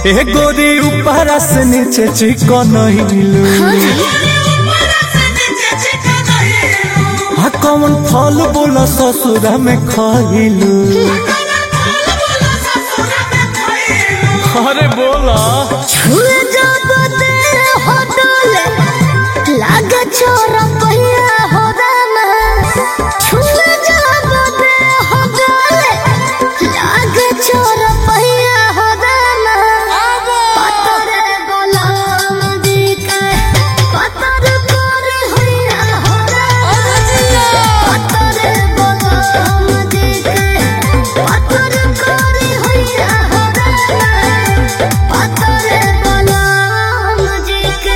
ए गोरी ऊपर से नीचे चिकन हिलू हाँ कौन फल बोला ससुरा में खइलू अरे बोला छुए जब तेरे होटल लागे छोरा पहिया हो दाना छुए जब तेरे होटल लागे छोरा पहिया हो दाना पतरे गोलाम दी के पतर कर होइया हो दाना पतरे गोलाम दी के पतर कर होइया हो दाना पतरे गोलाम जी के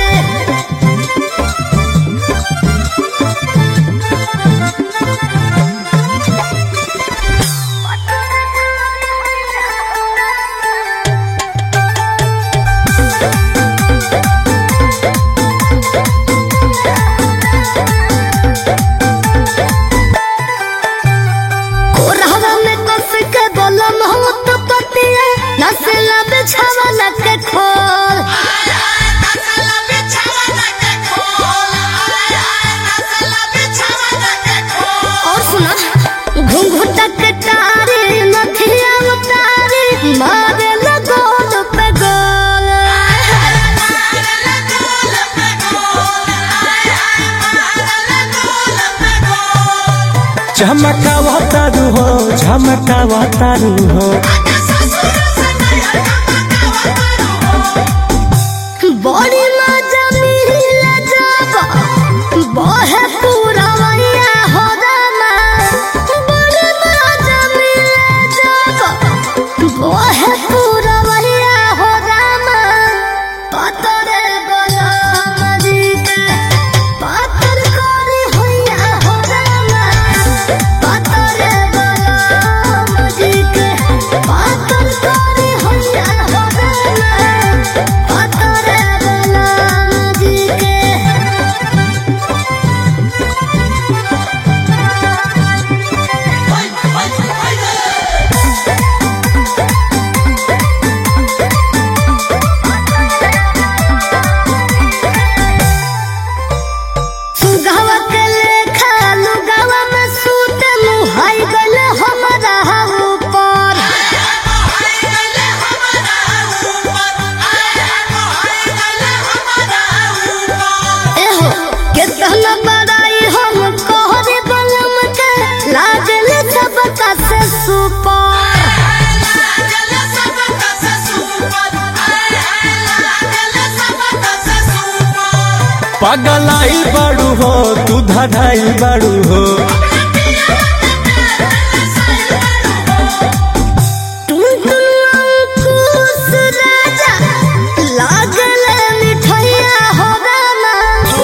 कोरहवा में कस के बोलम हो तो पतिया नसला बिछावा लगे खोल और सुना घुंघुटा के तारी नथिया उतारी मारे लगोल पे गोल झमकावा तारू हो झमकावा तारू हो बड़ी मजा मिला जब बहे पूरा वैया हो दाना बड़ी मजा मिला जब बहे पूरा वैया हो दाना पतरे गोलाम जी के पतर करी होइया हो दाना पतरे गोलाम जी के पतर करी होइया हो दाना पतरे गोलाम जी के सुगवा के लेखा लुगवा में सूत मुहाई गल हमरा ऊपर एहो कितना बड़ाई हम कोहरे बलम के लागल सबका से सुपर पगलाई बाड़ू हो तू धड़ाई बाड़ू हो अंकुश राजा लागल मिठैया हो दाना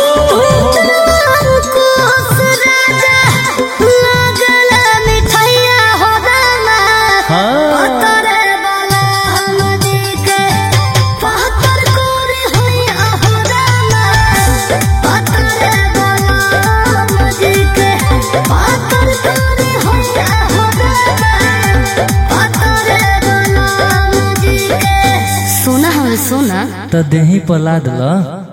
अंकुश राजा लागल मिठैया हो दाना पतरे गोलाम जी के पतर कोरी होइया हो दाना पतरे गोलाम जी के पतर कोरी होइया हो दाना पतरे गोलाम जी के सोना हम सोना तो देही पला दला।